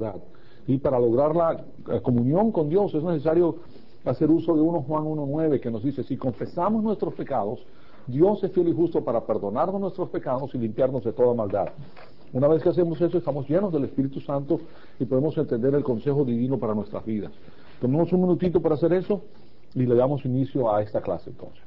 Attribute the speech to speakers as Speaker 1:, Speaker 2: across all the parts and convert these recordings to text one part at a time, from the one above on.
Speaker 1: verdad. Y para lograr la comunión con Dios es necesario hacer uso de 1 Juan 1:9, que nos dice: si confesamos nuestros pecados, Dios es fiel y justo para perdonarnos nuestros pecados y limpiarnos de toda maldad. Una vez que hacemos eso, estamos llenos del Espíritu Santo y podemos entender el consejo divino para nuestras vidas. Tomemos un minutito para hacer eso y le damos inicio a esta clase entonces.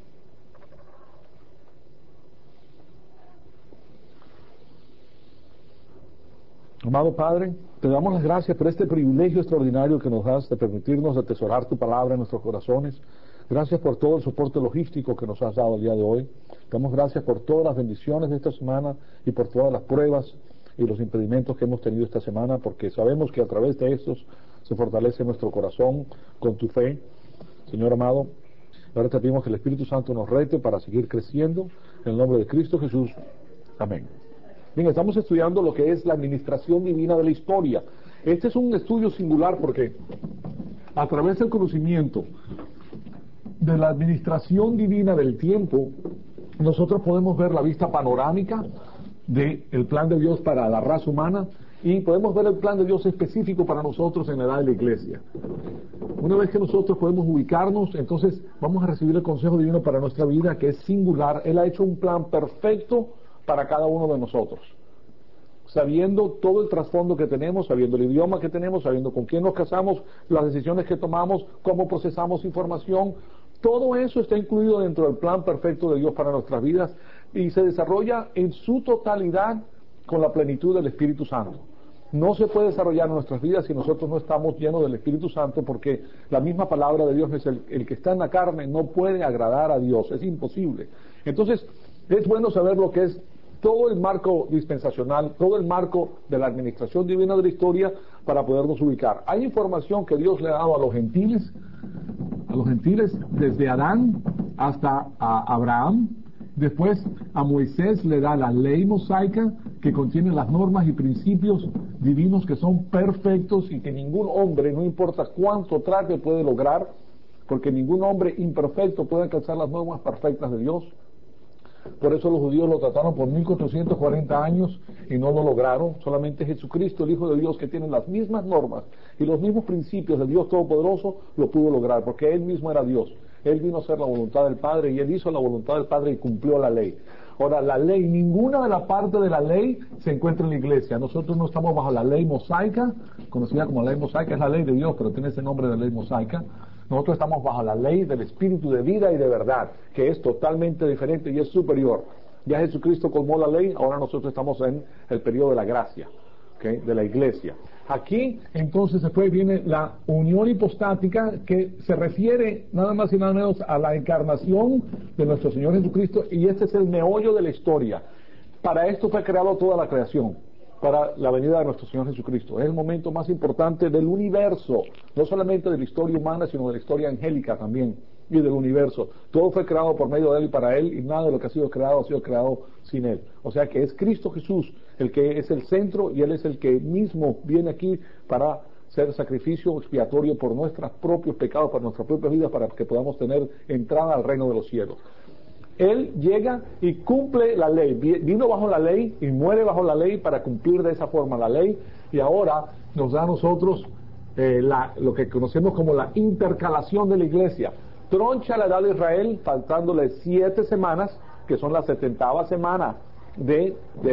Speaker 1: Amado Padre, te damos las gracias por este privilegio extraordinario que nos das de permitirnos atesorar tu palabra en nuestros corazones. Gracias por todo el soporte logístico que nos has dado el día de hoy. Damos gracias por todas las bendiciones de esta semana y por todas las pruebas y los impedimentos que hemos tenido esta semana, porque sabemos que a través de estos se fortalece nuestro corazón con tu fe. Señor amado, ahora te pedimos que el Espíritu Santo nos rete para seguir creciendo. En el nombre de Cristo Jesús. Amén. Bien, estamos estudiando lo que es la administración divina de la historia. Este es un estudio singular porque a través del conocimiento de la administración divina del tiempo, nosotros podemos ver la vista panorámica del plan de Dios para la raza humana y podemos ver el plan de Dios específico para nosotros en la edad de la iglesia. Una vez que nosotros podemos ubicarnos, entonces vamos a recibir el consejo divino para nuestra vida, que es singular. Él ha hecho un plan perfecto para cada uno de nosotros, sabiendo todo el trasfondo que tenemos, sabiendo el idioma que tenemos, sabiendo con quién nos casamos, las decisiones que tomamos, cómo procesamos información. Todo eso está incluido dentro del plan perfecto de Dios para nuestras vidas y se desarrolla en su totalidad con la plenitud del Espíritu Santo. No se puede desarrollar en nuestras vidas si nosotros no estamos llenos del Espíritu Santo, porque la misma palabra de Dios es el que está en la carne no puede agradar a Dios, es imposible. Entonces es bueno saber lo que es todo el marco dispensacional, todo el marco de la administración divina de la historia para podernos ubicar. Hay información que Dios le ha dado a los gentiles desde Adán hasta a Abraham. Después a Moisés le da la ley mosaica que contiene las normas y principios divinos que son perfectos y que ningún hombre, no importa cuánto trate, puede lograr, porque ningún hombre imperfecto puede alcanzar las normas perfectas de Dios. Por eso los judíos lo trataron por 1440 años y no lo lograron. Solamente Jesucristo, el Hijo de Dios, que tiene las mismas normas y los mismos principios del Dios Todopoderoso, lo pudo lograr, porque Él mismo era Dios. Él vino a hacer la voluntad del Padre y Él hizo la voluntad del Padre y cumplió la ley. Ahora, la ley, ninguna de la parte de la ley se encuentra en la iglesia. Nosotros no estamos bajo la ley mosaica, conocida como la ley mosaica, es la ley de Dios, pero tiene ese nombre de ley mosaica. Nosotros estamos bajo la ley del Espíritu de vida y de verdad, que es totalmente diferente y es superior. Ya Jesucristo colmó la ley, ahora nosotros estamos en el periodo de la gracia, ¿okay?, de la iglesia. Aquí, entonces, después viene la unión hipostática, que se refiere nada más y nada menos a la encarnación de nuestro Señor Jesucristo, y este es el meollo de la historia. Para esto fue creado toda la creación, para la venida de nuestro Señor Jesucristo. Es el momento más importante del universo, no solamente de la historia humana, sino de la historia angélica también, y del universo. Todo fue creado por medio de Él y para Él, y nada de lo que ha sido creado sin Él. O sea que es Cristo Jesús el que es el centro, y Él es el que mismo viene aquí para ser sacrificio expiatorio por nuestros propios pecados, por nuestras propias vidas, para que podamos tener entrada al reino de los cielos. Él llega y cumple la ley. Vino bajo la ley y muere bajo la ley para cumplir de esa forma la ley, y ahora nos da a nosotros lo que conocemos como la intercalación de la iglesia. Troncha la edad de Israel, faltándole 7 semanas, que son la 70ª semana de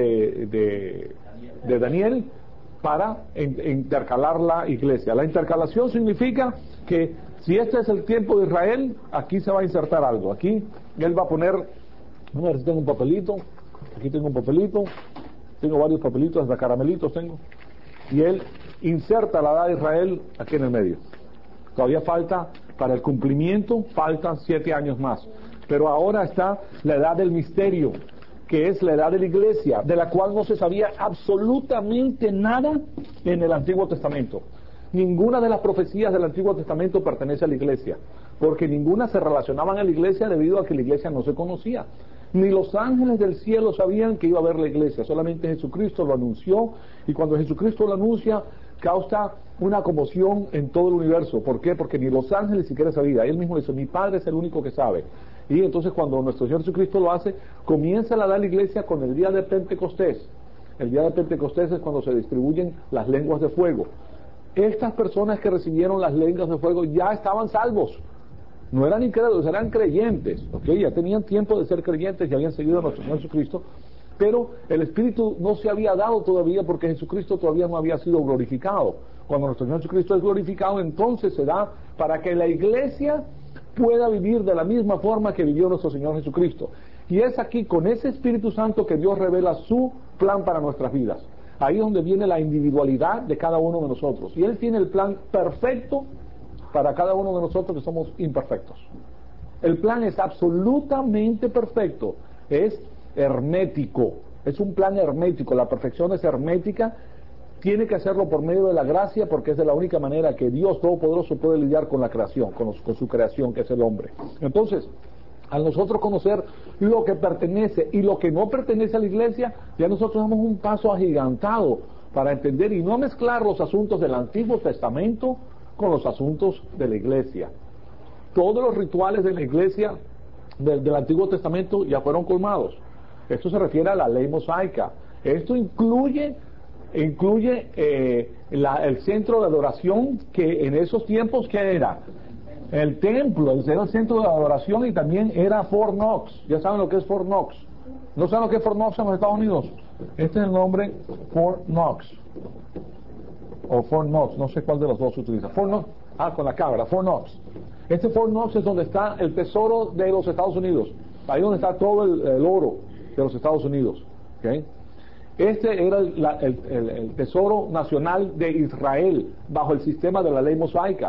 Speaker 1: Daniel, para intercalar la iglesia. La intercalación significa que si este es el tiempo de Israel, aquí se va a insertar algo. Aquí Él va a poner, a ver si tengo un papelito, aquí tengo un papelito, tengo varios papelitos, hasta caramelitos tengo, y Él inserta la edad de Israel aquí en el medio. Todavía falta, para el cumplimiento, faltan 7 años más. Pero ahora está la edad del misterio, que es la edad de la iglesia, de la cual no se sabía absolutamente nada en el Antiguo Testamento. Ninguna de las profecías del Antiguo Testamento pertenece a la iglesia, porque ninguna se relacionaban a la iglesia debido a que la iglesia no se conocía. Ni los ángeles del cielo sabían que iba a haber la iglesia, solamente Jesucristo lo anunció, y cuando Jesucristo lo anuncia, causa una conmoción en todo el universo. ¿Por qué? Porque ni los ángeles siquiera sabían. Él mismo dice, mi Padre es el único que sabe. Y entonces cuando nuestro Señor Jesucristo lo hace, comienza la edad de la iglesia con el día de Pentecostés. El día de Pentecostés es cuando se distribuyen las lenguas de fuego. Estas personas que recibieron las lenguas de fuego ya estaban salvos. No eran incrédulos, eran creyentes, ¿ok? Ya tenían tiempo de ser creyentes, ya habían seguido a nuestro Señor Jesucristo, pero el Espíritu no se había dado todavía porque Jesucristo todavía no había sido glorificado. Cuando nuestro Señor Jesucristo es glorificado, entonces se da para que la iglesia pueda vivir de la misma forma que vivió nuestro Señor Jesucristo. Y es aquí, con ese Espíritu Santo, que Dios revela su plan para nuestras vidas. Ahí es donde viene la individualidad de cada uno de nosotros. Y Él tiene el plan perfecto para cada uno de nosotros que somos imperfectos. El plan es absolutamente perfecto. Es hermético. Es un plan hermético. La perfección es hermética. Tiene que hacerlo por medio de la gracia, porque es de la única manera que Dios Todopoderoso puede lidiar con la creación, con su creación, que es el hombre. Entonces, al nosotros conocer lo que pertenece y lo que no pertenece a la iglesia, ya nosotros damos un paso agigantado para entender y no mezclar los asuntos del Antiguo Testamento con los asuntos de la iglesia. Todos los rituales de la iglesia del Antiguo Testamento ya fueron colmados. Esto se refiere a la ley mosaica. Esto incluye el centro de adoración, que en esos tiempos, ¿qué era? El templo, era el centro de adoración, y también era Fort Knox. ¿Ya saben lo que es Fort Knox? ¿No saben lo que es Fort Knox en los Estados Unidos? Este es el nombre, Fort Knox. O Fort Knox, no sé cuál de los dos se utiliza. Fort Knox, con la cabra, Fort Knox. Este Fort Knox es donde está el tesoro de los Estados Unidos. Ahí donde está todo el oro de los Estados Unidos. ¿Okay? Este era el tesoro nacional de Israel, bajo el sistema de la ley mosaica.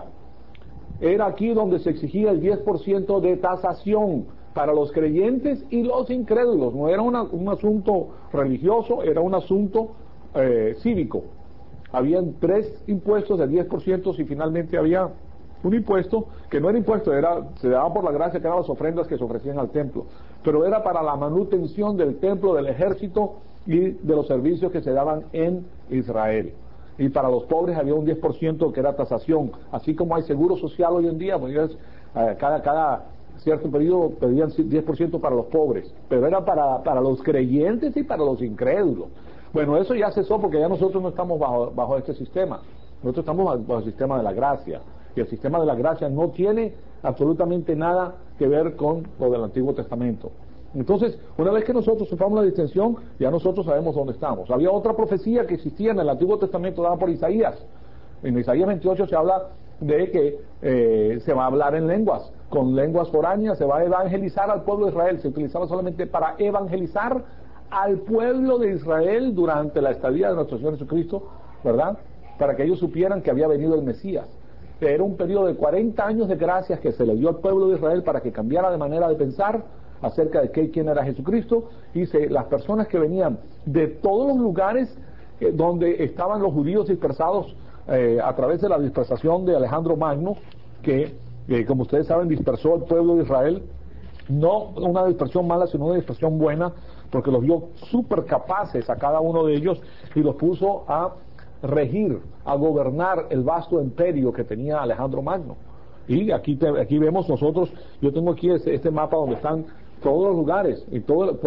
Speaker 1: Era aquí donde se exigía el 10% de tasación para los creyentes y los incrédulos. No era un asunto religioso, era un asunto cívico. Habían 3 impuestos del 10%, y finalmente había un impuesto que no era impuesto, se daba por la gracia, que eran las ofrendas que se ofrecían al templo, pero era para la manutención del templo, del ejército y de los servicios que se daban en Israel. Y para los pobres había un 10% que era tasación, así como hay seguro social hoy en día, pues cada cierto periodo pedían 10% para los pobres, pero era para los creyentes y para los incrédulos. Bueno, eso ya cesó, porque ya nosotros no estamos bajo este sistema. Nosotros estamos bajo el sistema de la gracia, y el sistema de la gracia no tiene absolutamente nada que ver con lo del Antiguo Testamento. Entonces, una vez que nosotros sepamos la distinción, ya nosotros sabemos dónde estamos. Había otra profecía que existía en el Antiguo Testamento, dada por Isaías. En Isaías 28 se habla de que se va a hablar en lenguas, con lenguas foráneas, se va a evangelizar al pueblo de Israel. Se utilizaba solamente para evangelizar al pueblo de Israel durante la estadía de nuestro Señor Jesucristo, ¿verdad? Para que ellos supieran que había venido el Mesías. Era un periodo de 40 años de gracias que se le dio al pueblo de Israel para que cambiara de manera de pensar acerca de quién era Jesucristo. Y las personas que venían de todos los lugares donde estaban los judíos dispersados a través de la dispersación de Alejandro Magno, que como ustedes saben dispersó al pueblo de Israel, no una dispersión mala, sino una dispersión buena, porque los vio súper capaces a cada uno de ellos y los puso a regir, a gobernar el vasto imperio que tenía Alejandro Magno. Y aquí vemos nosotros, yo tengo aquí este mapa donde están todos los lugares, y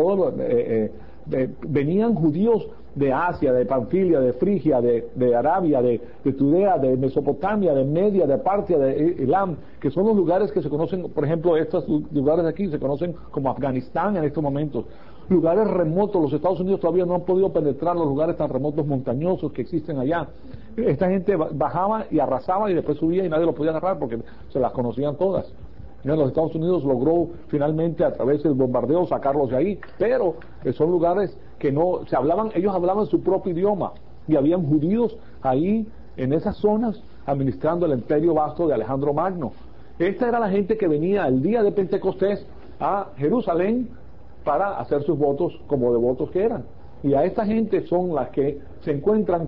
Speaker 1: venían judíos de Asia, de Panfilia, de Frigia, de Arabia, de Judea, de Mesopotamia, de Media, de Partia, de Elam, que son los lugares que se conocen, por ejemplo, estos lugares de aquí se conocen como Afganistán en estos momentos. Lugares remotos. Los Estados Unidos todavía no han podido penetrar los lugares tan remotos, montañosos que existen allá. Esta gente bajaba y arrasaba y después subía y nadie lo podía agarrar porque se las conocían todas. Los Estados Unidos logró finalmente a través del bombardeo sacarlos de ahí, pero son lugares que no se hablaban, ellos hablaban su propio idioma, y habían judíos ahí en esas zonas administrando el imperio vasto de Alejandro Magno. Esta era la gente que venía el día de Pentecostés a Jerusalén para hacer sus votos como devotos que eran. Y a esta gente son las que se encuentran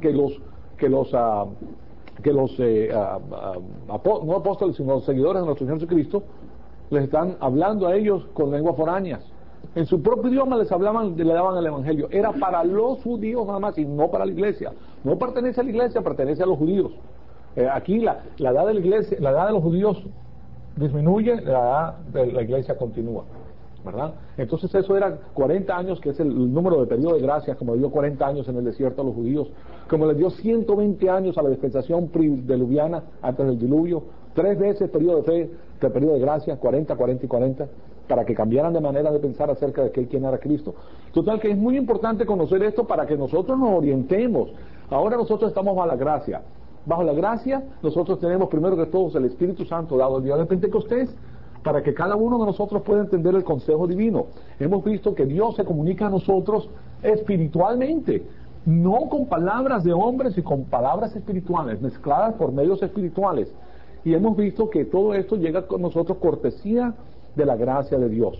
Speaker 1: no apóstoles, sino los seguidores de nuestro Señor Jesucristo, les están hablando a ellos con lenguas foráneas. En su propio idioma le daban el evangelio. Era para los judíos nada más y no para la iglesia. No pertenece a la iglesia, pertenece a los judíos. Aquí la edad de la iglesia, la edad de los judíos disminuye, la edad de la iglesia continúa. ¿verdad? Entonces eso era 40 años, que es el número de periodo de gracia, como dio 40 años en el desierto a los judíos, como les dio 120 años a la dispensación diluviana antes del diluvio, 3 veces periodo de gracia, 40, 40 y 40, para que cambiaran de manera de pensar acerca de quién era Cristo. Total, que es muy importante conocer esto para que nosotros nos orientemos. Ahora nosotros estamos bajo la gracia. Bajo la gracia, nosotros tenemos primero que todo el Espíritu Santo dado el día de Pentecostés, para que cada uno de nosotros pueda entender el consejo divino. Hemos visto que Dios se comunica a nosotros espiritualmente, no con palabras de hombres y con palabras espirituales, mezcladas por medios espirituales. Y hemos visto que todo esto llega con nosotros cortesía de la gracia de Dios.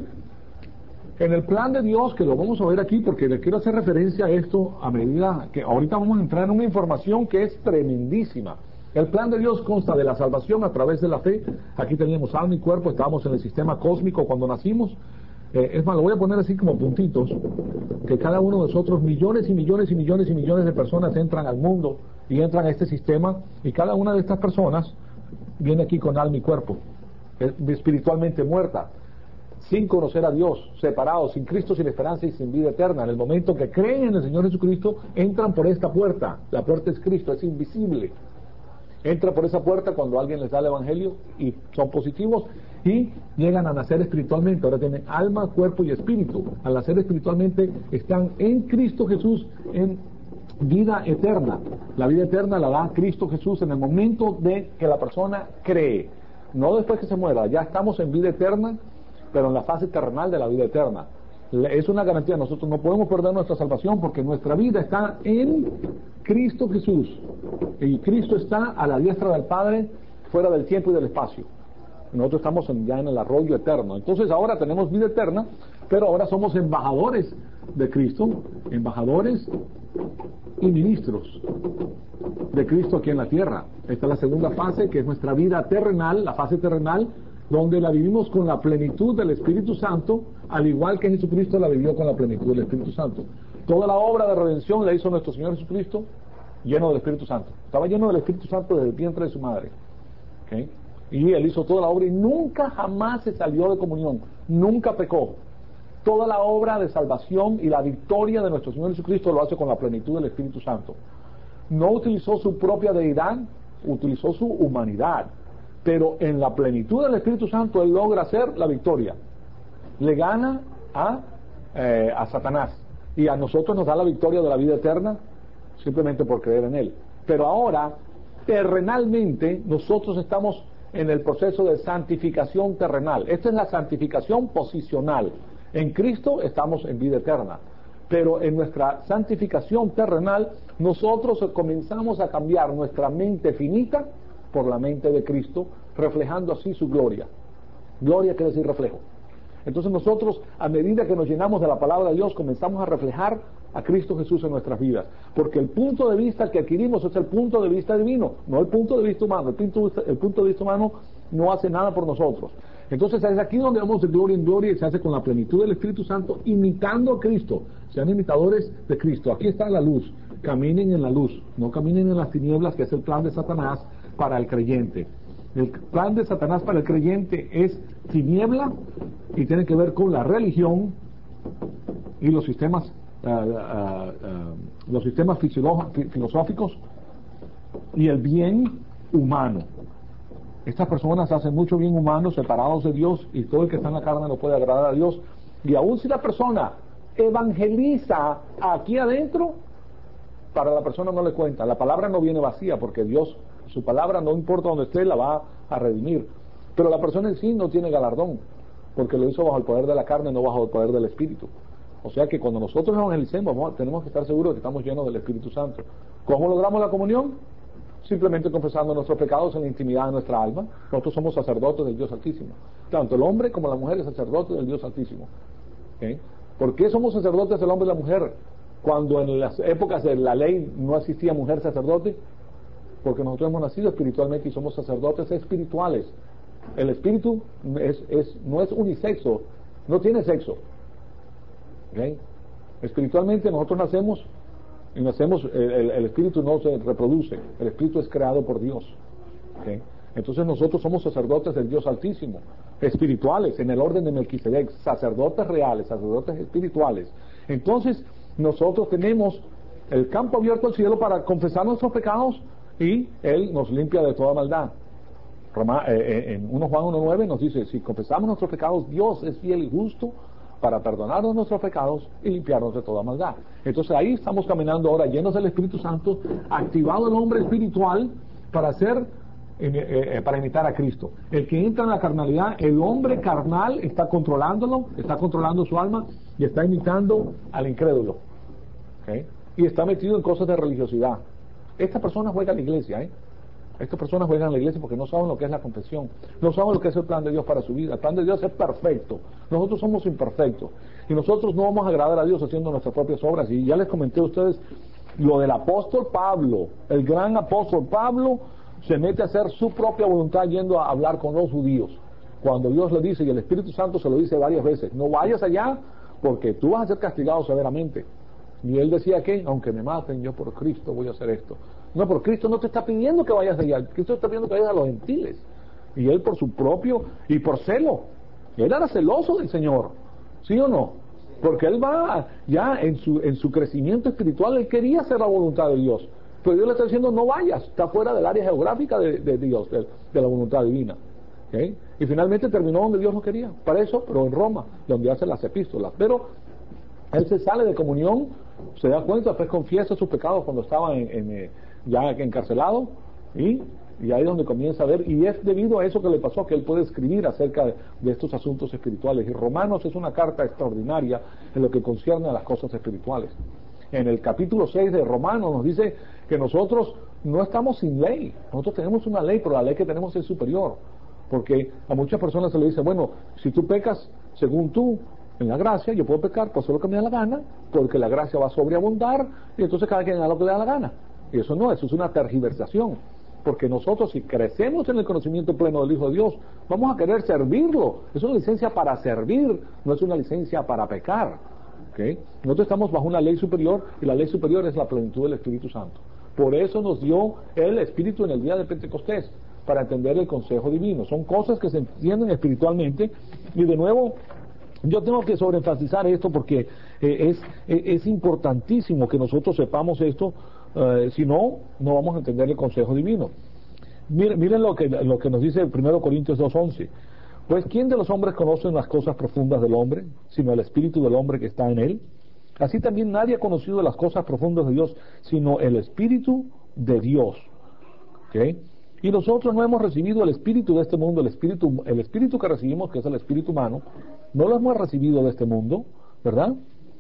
Speaker 1: En el plan de Dios, que lo vamos a ver aquí, porque le quiero hacer referencia a esto a medida que ahorita vamos a entrar en una información que es tremendísima. El plan de Dios consta de la salvación a través de la fe. Aquí teníamos alma y cuerpo, estábamos en el sistema cósmico cuando nacimos. Es más, lo voy a poner así como puntitos, que cada uno de nosotros, millones y millones y millones y millones de personas entran al mundo y entran a este sistema, y cada una de estas personas viene aquí con alma y cuerpo, espiritualmente muerta, sin conocer a Dios, separados, sin Cristo, sin esperanza y sin vida eterna. En el momento que creen en el Señor Jesucristo, entran por esta puerta. La puerta es Cristo, es invisible. Entra por esa puerta cuando alguien les da el Evangelio y son positivos y llegan a nacer espiritualmente. Ahora tienen alma, cuerpo y espíritu. Al nacer espiritualmente están en Cristo Jesús en vida eterna. La vida eterna la da Cristo Jesús en el momento de que la persona cree, no después que se muera. Ya estamos en vida eterna, pero en la fase terrenal de la vida eterna. Es una garantía. Nosotros no podemos perder nuestra salvación porque nuestra vida está en Cristo Jesús, y Cristo está a la diestra del Padre, fuera del tiempo y del espacio. Nosotros estamos ya en el arroyo eterno. Entonces ahora tenemos vida eterna, pero ahora somos embajadores de Cristo, embajadores y ministros de Cristo aquí en la tierra. Esta es la segunda fase, que es nuestra vida terrenal, la fase terrenal, donde la vivimos con la plenitud del Espíritu Santo, al igual que Jesucristo la vivió con la plenitud del Espíritu Santo. Toda la obra de redención la hizo nuestro Señor Jesucristo lleno del Espíritu Santo. Estaba lleno del Espíritu Santo desde el vientre de su madre. ¿Okay? Y Él hizo toda la obra y nunca jamás se salió de comunión, nunca pecó. Toda la obra de salvación y la victoria de nuestro Señor Jesucristo lo hace con la plenitud del Espíritu Santo. No utilizó su propia deidad, utilizó su humanidad. Pero en la plenitud del Espíritu Santo Él logra hacer la victoria. Le gana a Satanás. Y a nosotros nos da la victoria de la vida eterna simplemente por creer en Él. Pero ahora, terrenalmente, nosotros estamos en el proceso de santificación terrenal. Esta es la santificación posicional. En Cristo estamos en vida eterna. Pero en nuestra santificación terrenal, nosotros comenzamos a cambiar nuestra mente finita por la mente de Cristo, reflejando así su gloria. Gloria quiere decir reflejo. Entonces nosotros, a medida que nos llenamos de la palabra de Dios, comenzamos a reflejar a Cristo Jesús en nuestras vidas, porque el punto de vista que adquirimos es el punto de vista divino, no el punto de vista humano. El punto de vista humano no hace nada por nosotros. Entonces es aquí donde vamos de gloria en gloria, y se hace con la plenitud del Espíritu Santo, imitando a Cristo. Sean imitadores de Cristo. Aquí está la luz. Caminen en la luz, no caminen en las tinieblas, que es el plan de Satanás para el creyente. El plan de Satanás para el creyente es tiniebla y tiene que ver con la religión y los sistemas filosóficos y el bien humano. Estas personas hacen mucho bien humano, separados de Dios, y todo el que está en la carne no puede agradar a Dios. Y aún si la persona evangeliza aquí adentro, para la persona no le cuenta. La palabra no viene vacía, porque Dios, su palabra, no importa donde esté, la va a redimir. Pero la persona en sí no tiene galardón, porque lo hizo bajo el poder de la carne, no bajo el poder del Espíritu. O sea que cuando nosotros evangelicemos, tenemos que estar seguros de que estamos llenos del Espíritu Santo. ¿Cómo logramos la comunión? Simplemente confesando nuestros pecados en la intimidad de nuestra alma. Nosotros somos sacerdotes del Dios Altísimo. Tanto el hombre como la mujer es sacerdote del Dios Altísimo. ¿Okay? ¿Por qué somos sacerdotes del hombre y la mujer cuando en las épocas de la ley no existía mujer sacerdote? Porque nosotros hemos nacido espiritualmente y somos sacerdotes espirituales. El espíritu no es unisexo, no tiene sexo. ¿Okay? Espiritualmente nosotros nacemos y el espíritu no se reproduce, el espíritu es creado por Dios. ¿Okay? Entonces nosotros somos sacerdotes del Dios Altísimo. espirituales, en el orden de Melquisedec, sacerdotes reales, sacerdotes espirituales. Entonces, nosotros tenemos el campo abierto al cielo para confesar nuestros pecados y Él nos limpia de toda maldad. En 1 Juan 1:9 nos dice, si confesamos nuestros pecados, Dios es fiel y justo para perdonarnos nuestros pecados y limpiarnos de toda maldad. Entonces ahí estamos caminando ahora llenos del Espíritu Santo, activado el hombre espiritual para para imitar a Cristo. El que entra en la carnalidad, el hombre carnal está controlándolo, está controlando su alma y está imitando al incrédulo. ¿Okay? Y está metido en cosas de religiosidad. Esta persona juega a la iglesia, Estas personas juegan a la iglesia porque no saben lo que es la confesión, no saben lo que es el plan de Dios para su vida. El plan de Dios es perfecto, nosotros somos imperfectos y nosotros no vamos a agradar a Dios haciendo nuestras propias obras. Y ya les comenté a ustedes lo del apóstol Pablo. El gran apóstol Pablo se mete a hacer su propia voluntad yendo a hablar con los judíos, cuando Dios le dice, y el Espíritu Santo se lo dice varias veces, no vayas allá porque tú vas a ser castigado severamente. Y él decía que, aunque me maten, yo por Cristo voy a hacer esto. No, por Cristo no te está pidiendo que vayas allá, Cristo está pidiendo que vayas a los gentiles. Y él por su propio, y por celo, él era celoso del Señor, ¿sí o no? Porque él va ya en su crecimiento espiritual, él quería hacer la voluntad de Dios. Pero Dios le está diciendo, no vayas, está fuera del área geográfica de Dios, de la voluntad divina. ¿Okay? Y finalmente terminó donde Dios lo quería, para eso, pero en Roma, donde hace las epístolas. Pero él se sale de comunión, se da cuenta, después confiesa sus pecados cuando estaba ya encarcelado, y ahí es donde comienza a ver, y es debido a eso que le pasó que él puede escribir acerca de estos asuntos espirituales. Y Romanos es una carta extraordinaria en lo que concierne a las cosas espirituales. En el capítulo 6 de Romanos nos dice que nosotros no estamos sin ley, nosotros tenemos una ley, pero la ley que tenemos es superior, porque a muchas personas se le dice, bueno, si tú pecas según tú, en la gracia, yo puedo pecar, pues hacer lo que me da la gana, porque la gracia va a sobreabundar, y entonces cada quien haga lo que le da la gana. Y eso no, eso es una tergiversación, porque nosotros si crecemos en el conocimiento pleno del Hijo de Dios, vamos a querer servirlo. Es una licencia para servir, no es una licencia para pecar. ¿Okay? Nosotros estamos bajo una ley superior, y la ley superior es la plenitud del Espíritu Santo. Por eso nos dio el Espíritu en el día de Pentecostés, para entender el consejo divino. Son cosas que se entienden espiritualmente, y de nuevo, yo tengo que sobreenfatizar esto porque es importantísimo que nosotros sepamos esto, si no, no vamos a entender el consejo divino. Miren lo que nos dice 1 Corintios 2:11. Pues ¿quién de los hombres conoce las cosas profundas del hombre, sino el espíritu del hombre que está en él? Así también nadie ha conocido las cosas profundas de Dios, sino el espíritu de Dios. ¿Okay? Y nosotros no hemos recibido el espíritu de este mundo, el espíritu que recibimos, que es el espíritu humano, no lo hemos recibido de este mundo, ¿verdad?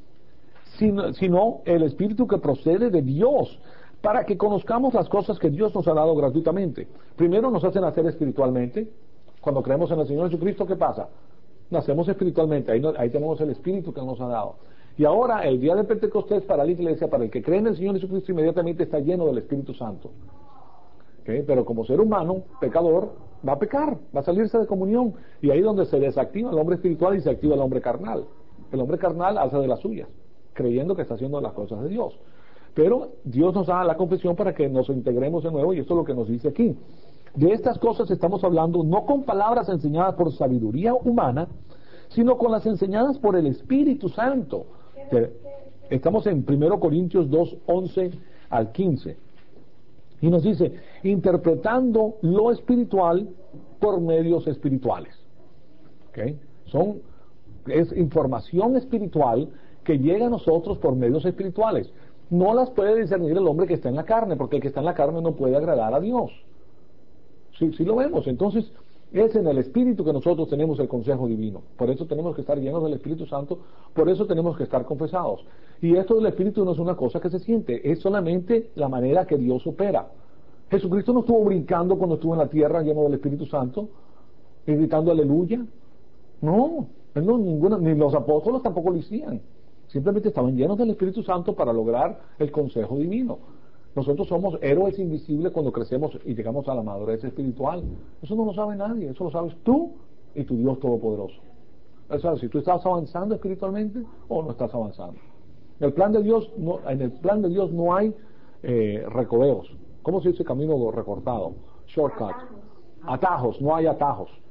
Speaker 1: Sino el espíritu que procede de Dios, para que conozcamos las cosas que Dios nos ha dado gratuitamente. Primero nos hacen nacer espiritualmente. Cuando creemos en el Señor Jesucristo, ¿qué pasa? Nacemos espiritualmente, ahí tenemos el espíritu que nos ha dado. Y ahora, el día de Pentecostés para la iglesia, para el que cree en el Señor Jesucristo, inmediatamente está lleno del Espíritu Santo. ¿Okay? Pero como ser humano, pecador, va a pecar, va a salirse de comunión, y ahí es donde se desactiva el hombre espiritual y se activa el hombre carnal. El hombre carnal hace de las suyas, creyendo que está haciendo las cosas de Dios. Pero Dios nos da la confesión para que nos integremos de nuevo, y esto es lo que nos dice aquí. De estas cosas estamos hablando no con palabras enseñadas por sabiduría humana, sino con las enseñadas por el Espíritu Santo. Estamos en 1 Corintios 2:11 al 15. Y nos dice, interpretando lo espiritual por medios espirituales. ¿Okay? Es información espiritual que llega a nosotros por medios espirituales. No las puede discernir el hombre que está en la carne, porque el que está en la carne no puede agradar a Dios. Sí lo vemos. Entonces, es en el Espíritu que nosotros tenemos el consejo divino. Por eso tenemos que estar llenos del Espíritu Santo, por eso tenemos que estar confesados. Y esto del Espíritu no es una cosa que se siente, es solamente la manera que Dios opera. Jesucristo no estuvo brincando cuando estuvo en la tierra lleno del Espíritu Santo, y gritando aleluya. No, ni los apóstoles tampoco lo hicieron. Simplemente estaban llenos del Espíritu Santo para lograr el consejo divino. Nosotros somos héroes invisibles cuando crecemos y llegamos a la madurez espiritual. Eso no lo sabe nadie, eso lo sabes tú y tu Dios Todopoderoso. O sea, si tú estás avanzando espiritualmente o no estás avanzando. En el plan de Dios no hay recoveos. ¿Cómo se dice camino recortado? Shortcut. Atajos, no hay atajos.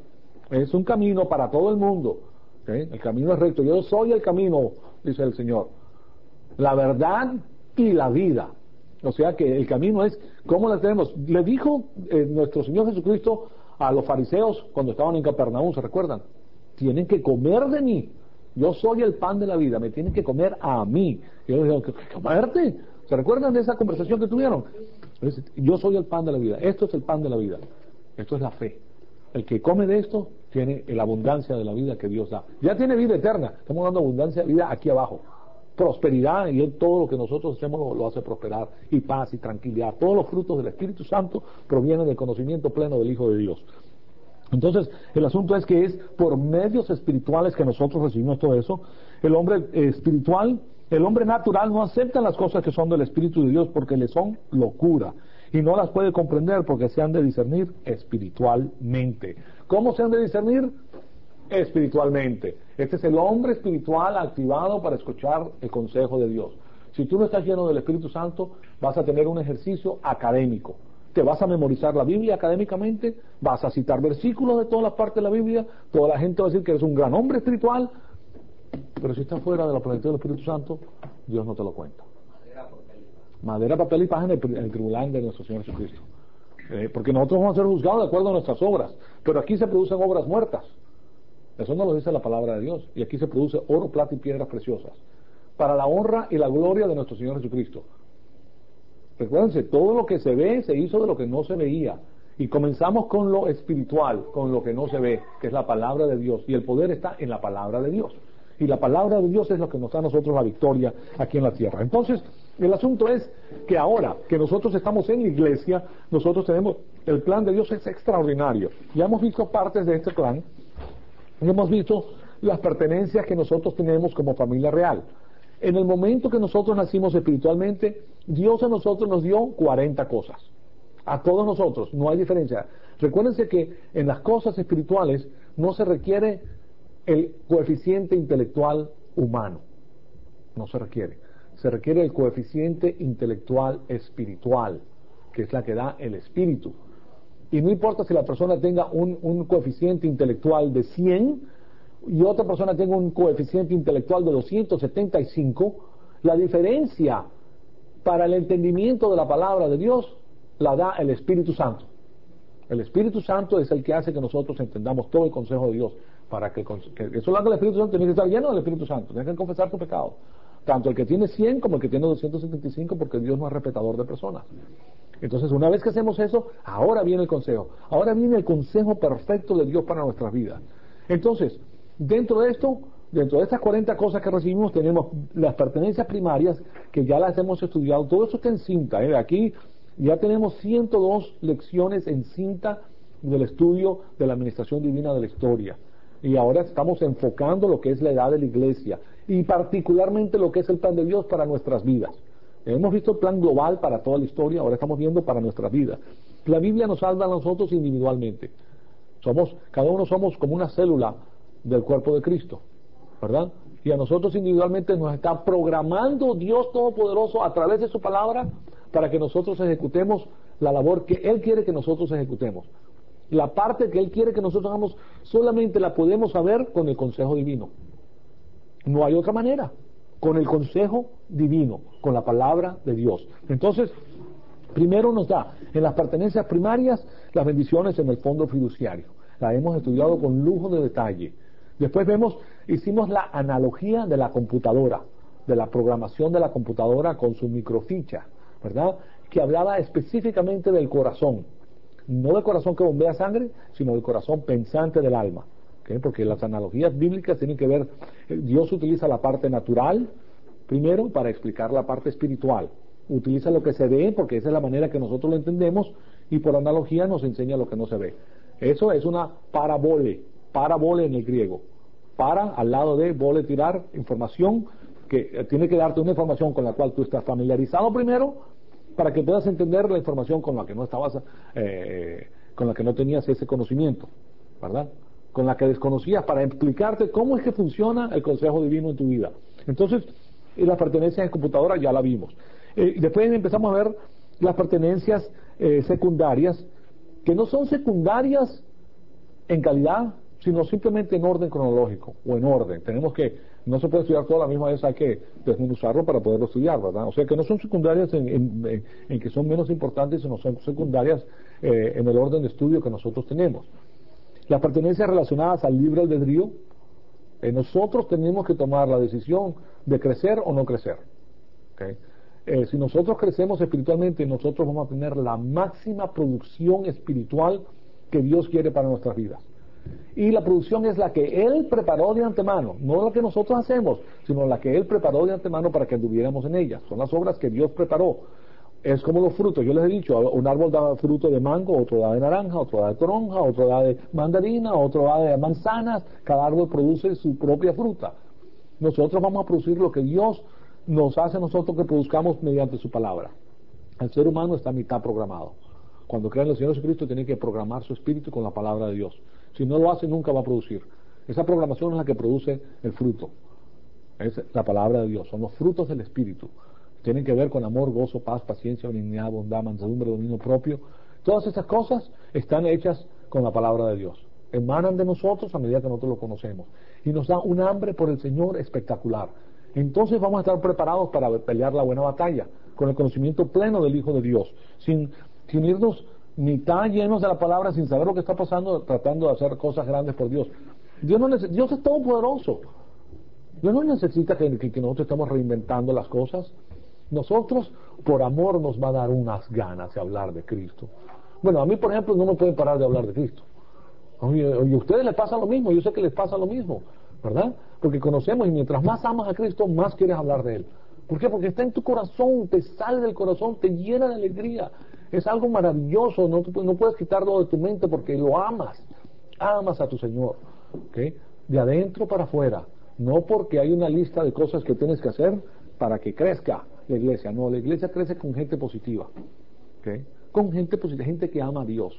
Speaker 1: Es un camino para todo el mundo. ¿Okay? El camino es recto. Yo soy el camino, dice el Señor. La verdad y la vida. O sea que el camino es, ¿cómo la tenemos? Le dijo nuestro Señor Jesucristo a los fariseos cuando estaban en Capernaum, ¿se recuerdan? Tienen que comer de mí. Yo soy el pan de la vida, me tienen que comer a mí. Y ellos dijeron, ¿qué comerte? ¿Se recuerdan de esa conversación que tuvieron? Entonces, yo soy el pan de la vida. Esto es el pan de la vida. Esto es la fe. El que come de esto tiene la abundancia de la vida que Dios da. Ya tiene vida eterna. Estamos dando abundancia de vida aquí abajo. Prosperidad, y Él todo lo que nosotros hacemos lo hace prosperar, y paz y tranquilidad. Todos los frutos del Espíritu Santo provienen del conocimiento pleno del Hijo de Dios. Entonces, el asunto es que es por medios espirituales que nosotros recibimos todo eso. El hombre espiritual, el hombre natural no acepta las cosas que son del Espíritu de Dios porque le son locura, y no las puede comprender porque se han de discernir espiritualmente. ¿Cómo se han de discernir? Espiritualmente. Este es el hombre espiritual activado para escuchar el consejo de Dios. Si tú no estás lleno del Espíritu Santo, vas a tener un ejercicio académico. Te vas a memorizar la Biblia académicamente, vas a citar versículos de todas las partes de la Biblia, toda la gente va a decir que eres un gran hombre espiritual, pero si estás fuera de la plenitud del Espíritu Santo, Dios no te lo cuenta. Madera, papel y paja en el tribunal de nuestro Señor Jesucristo. Porque nosotros vamos a ser juzgados de acuerdo a nuestras obras, pero aquí se producen obras muertas. Eso no lo dice la palabra de Dios. Y aquí se produce oro, plata y piedras preciosas para la honra y la gloria de nuestro Señor Jesucristo. Recuérdense, todo lo que se ve se hizo de lo que no se veía. Y comenzamos con lo espiritual, con lo que no se ve, que es la palabra de Dios. Y el poder está en la palabra de Dios. Y la palabra de Dios es lo que nos da a nosotros la victoria aquí en la tierra. Entonces, el asunto es que ahora que nosotros estamos en la iglesia, nosotros tenemos, el plan de Dios es extraordinario. Ya hemos visto partes de este plan. Hemos visto las pertenencias que nosotros tenemos como familia real. En el momento que nosotros nacimos espiritualmente, Dios a nosotros nos dio 40 cosas. A todos nosotros, no hay diferencia. Recuérdense que en las cosas espirituales no se requiere el coeficiente intelectual humano. No se requiere. Se requiere el coeficiente intelectual espiritual, que es la que da el Espíritu. Y no importa si la persona tenga un coeficiente intelectual de 100 y otra persona tenga un coeficiente intelectual de 275, la diferencia para el entendimiento de la palabra de Dios la da el Espíritu Santo. El Espíritu Santo es el que hace que nosotros entendamos todo el consejo de Dios. Para que eso lo haga el Espíritu Santo, tiene que estar lleno del Espíritu Santo, tiene que confesar tu pecado. Tanto el que tiene 100 como el que tiene 275, porque Dios no es respetador de personas. Entonces, una vez que hacemos eso, ahora viene el consejo. Ahora viene el consejo perfecto de Dios para nuestras vidas. Entonces, dentro de esto, dentro de estas 40 cosas que recibimos, tenemos las pertenencias primarias, que ya las hemos estudiado. Todo eso está en cinta. Aquí ya tenemos 102 lecciones en cinta del estudio de la administración divina de la historia. Y ahora estamos enfocando lo que es la edad de la iglesia, y particularmente lo que es el plan de Dios para nuestras vidas. Hemos visto el plan global para toda la historia, ahora estamos viendo para nuestras vidas. La Biblia nos habla a nosotros individualmente. Cada uno somos como una célula del cuerpo de Cristo, ¿verdad? Y a nosotros individualmente nos está programando Dios Todopoderoso a través de su palabra para que nosotros ejecutemos la labor que Él quiere que nosotros ejecutemos. La parte que Él quiere que nosotros hagamos solamente la podemos saber con el consejo divino. No hay otra manera. Con el consejo divino, con la palabra de Dios. Entonces, primero nos da en las pertenencias primarias las bendiciones en el fondo fiduciario. La hemos estudiado con lujo de detalle. Después hicimos la analogía de la computadora, de la programación de la computadora con su microficha, ¿verdad? Que hablaba específicamente del corazón. No del corazón que bombea sangre, sino del corazón pensante del alma. Porque las analogías bíblicas tienen que ver, Dios utiliza la parte natural primero para explicar la parte espiritual, utiliza lo que se ve porque esa es la manera que nosotros lo entendemos, y por analogía nos enseña lo que no se ve. Eso es una parabole en el griego, para al lado de vole, tirar, información, que tiene que darte una información con la cual tú estás familiarizado primero, para que puedas entender la información con la que no estabas, con la que no tenías ese conocimiento, ¿verdad? Con la que desconocías, para explicarte cómo es que funciona el consejo divino en tu vida. Entonces, las pertenencias en computadora ya la vimos. Después empezamos a ver las pertenencias secundarias, que no son secundarias en calidad sino simplemente en orden cronológico o en orden. No se puede estudiar todo a la misma vez, hay que desmenuzarlo para poderlo estudiar, ¿verdad? O sea que no son secundarias en que son menos importantes, sino son secundarias en el orden de estudio que nosotros tenemos. Las pertenencias relacionadas al libre albedrío, nosotros tenemos que tomar la decisión de crecer o no crecer. ¿Okay? Si nosotros crecemos espiritualmente, nosotros vamos a tener la máxima producción espiritual que Dios quiere para nuestras vidas. Y la producción es la que Él preparó de antemano, no la que nosotros hacemos, sino la que Él preparó de antemano para que anduviéramos en ella. Son las obras que Dios preparó. Es como los frutos. Yo les he dicho, un árbol da fruto de mango, otro da de naranja, otro da de toronja, otro da de mandarina, otro da de manzanas. Cada árbol produce su propia fruta. Nosotros vamos a producir lo que Dios nos hace a nosotros que produzcamos mediante su palabra. El ser humano está a mitad programado. Cuando cree en el Señor Jesucristo tiene que programar su espíritu con la palabra de Dios. Si no lo hace, nunca va a producir. Esa programación es la que produce el fruto. Es la palabra de Dios. Son los frutos del espíritu. Tienen que ver con amor, gozo, paz, paciencia, benignidad, bondad, mansedumbre, dominio propio. Todas esas cosas están hechas con la palabra de Dios. Emanan de nosotros a medida que nosotros lo conocemos. Y nos da un hambre por el Señor espectacular. Entonces vamos a estar preparados para pelear la buena batalla, con el conocimiento pleno del Hijo de Dios, sin irnos mitad llenos de la palabra, sin saber lo que está pasando, tratando de hacer cosas grandes por Dios. Dios es todopoderoso. Dios no necesita que nosotros estemos reinventando las cosas. Nosotros, por amor, nos va a dar unas ganas de hablar de Cristo. Bueno, a mí, por ejemplo, no me pueden parar de hablar de Cristo. Oye, a ustedes les pasa lo mismo, yo sé que les pasa lo mismo, ¿verdad? Porque conocemos, y mientras más amas a Cristo, más quieres hablar de Él. ¿Por qué? Porque está en tu corazón, te sale del corazón, te llena de alegría. Es algo maravilloso, no puedes quitarlo de tu mente porque lo amas. Amas a tu Señor, ¿okay? De adentro para afuera. No porque hay una lista de cosas que tienes que hacer para que crezca la iglesia. No, la iglesia crece con gente positiva, ¿okay? Con gente positiva, gente que ama a Dios.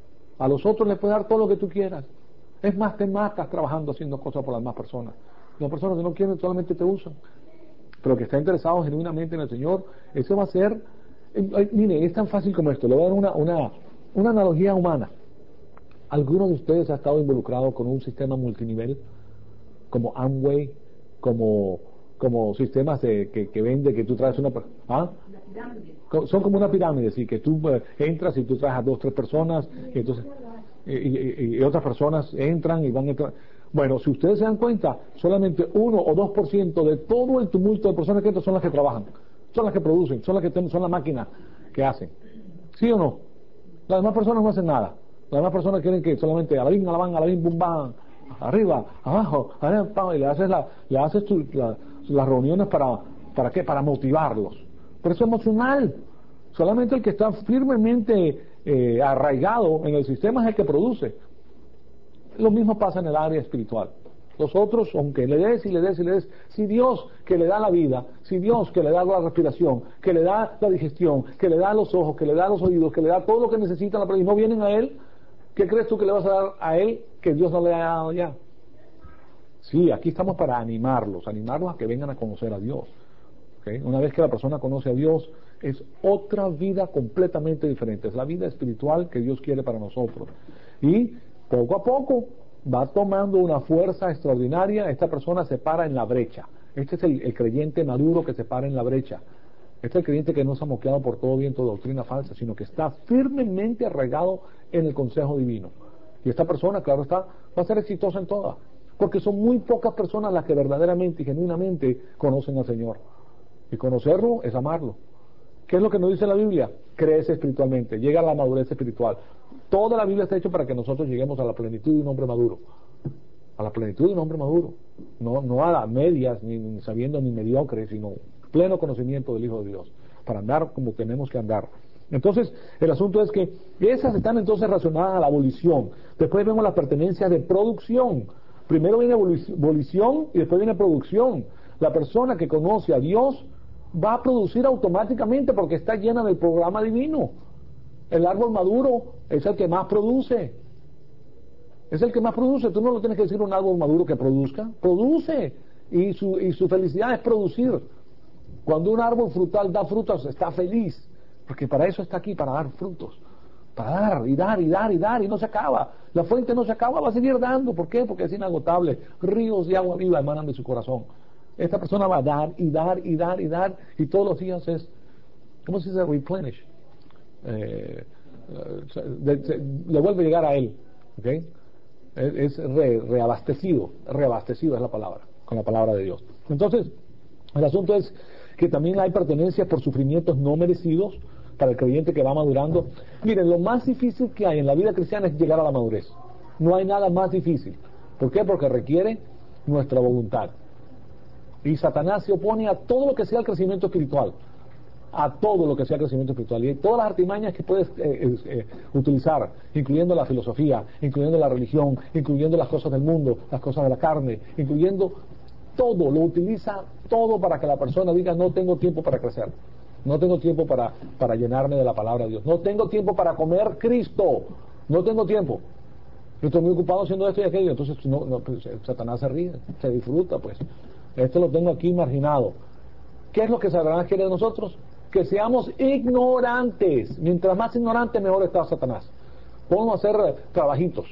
Speaker 1: A los otros les puedes dar todo lo que tú quieras. Es más, te matas trabajando haciendo cosas por las demás personas. Las personas que no quieren solamente te usan. Pero que está interesado genuinamente en el Señor, eso va a ser... Mire, es tan fácil como esto. Le voy a dar una analogía humana. ¿Alguno de ustedes ha estado involucrado con un sistema multinivel? Como Amway, como sistemas que vende, que tú traes una... ¿Ah? Son como una pirámide, sí, que tú entras y tú traes a 2 o 3 personas, y entonces y otras personas entran y van a entrar. Bueno, si ustedes se dan cuenta, solamente 1 o 2% de todo el tumulto de personas que entran son las que trabajan, son las que producen, son la máquina que hacen. ¿Sí o no? Las demás personas no hacen nada. Las demás personas quieren que solamente alabín, bum, bam, arriba, abajo, y le haces las reuniones ¿para qué? Para motivarlos. Pero eso es emocional. Solamente el que está firmemente arraigado en el sistema es el que produce. Lo mismo pasa en el área espiritual. Los otros, aunque le des y le des y le des, si Dios que le da la vida, si Dios que le da la respiración, que le da la digestión, que le da los ojos, que le da los oídos, que le da todo lo que necesitan y no vienen a Él, ¿qué crees tú que le vas a dar a Él que Dios no le haya dado ya? Sí, aquí estamos para animarlos a que vengan a conocer a Dios. ¿Okay? Una vez que la persona conoce a Dios, es otra vida completamente diferente. Es la vida espiritual que Dios quiere para nosotros. Y poco a poco va tomando una fuerza extraordinaria. Esta persona se para en la brecha. Este es el creyente maduro que se para en la brecha. Este es el creyente que no se ha moqueado por todo viento de doctrina falsa, sino que está firmemente arraigado en el consejo divino. Y esta persona, claro está, va a ser exitosa en todas. Porque son muy pocas personas las que verdaderamente y genuinamente conocen al Señor. Y conocerlo es amarlo. ¿Qué es lo que nos dice la Biblia? Crece espiritualmente, llega a la madurez espiritual. Toda la Biblia está hecha para que nosotros lleguemos a la plenitud de un hombre maduro. A la plenitud de un hombre maduro. No a las medias, ni sabiendo ni mediocre, sino pleno conocimiento del Hijo de Dios. Para andar como tenemos que andar. Entonces, el asunto es que esas están entonces relacionadas a la abolición. Después vemos las pertenencias de producción. Primero viene abolición y después viene producción. La persona que conoce a Dios va a producir automáticamente porque está llena del programa divino. El árbol maduro es el que más produce. Es el que más produce. Tú no lo tienes que decir a un árbol maduro que produzca. Produce. Y su felicidad es producir. Cuando un árbol frutal da frutos, está feliz. Porque para eso está aquí, para dar frutos. para dar y dar y dar y dar, y no se acaba. La fuente no se acaba, va a seguir dando. ¿Por qué? Porque es inagotable. Ríos de agua viva emanan de su corazón. Esta persona va a dar y dar y dar y dar, y todos los días es, ¿cómo se dice? Replenish. Le vuelve a llegar a él. ¿Okay? Es reabastecido es la palabra, con la palabra de Dios. Entonces, el asunto es que también hay pertenencia por sufrimientos no merecidos para el creyente que va madurando. Miren, lo más difícil que hay en la vida cristiana es llegar a la madurez. No hay nada más difícil. ¿Por qué? Porque requiere nuestra voluntad. Y Satanás se opone a todo lo que sea el crecimiento espiritual. A todo lo que sea crecimiento espiritual. Y todas las artimañas que puedes utilizar, incluyendo la filosofía, incluyendo la religión, incluyendo las cosas del mundo, las cosas de la carne, incluyendo todo, lo utiliza todo para que la persona diga: no tengo tiempo para crecer, no tengo tiempo para llenarme de la palabra de Dios, no tengo tiempo para comer Cristo, no tengo tiempo, yo estoy muy ocupado haciendo esto y aquello. Entonces pues, Satanás se ríe, se disfruta, pues esto lo tengo aquí marginado. ¿Qué es lo que Satanás quiere de nosotros? Que seamos ignorantes. Mientras más ignorantes, mejor está Satanás. Podemos hacer trabajitos.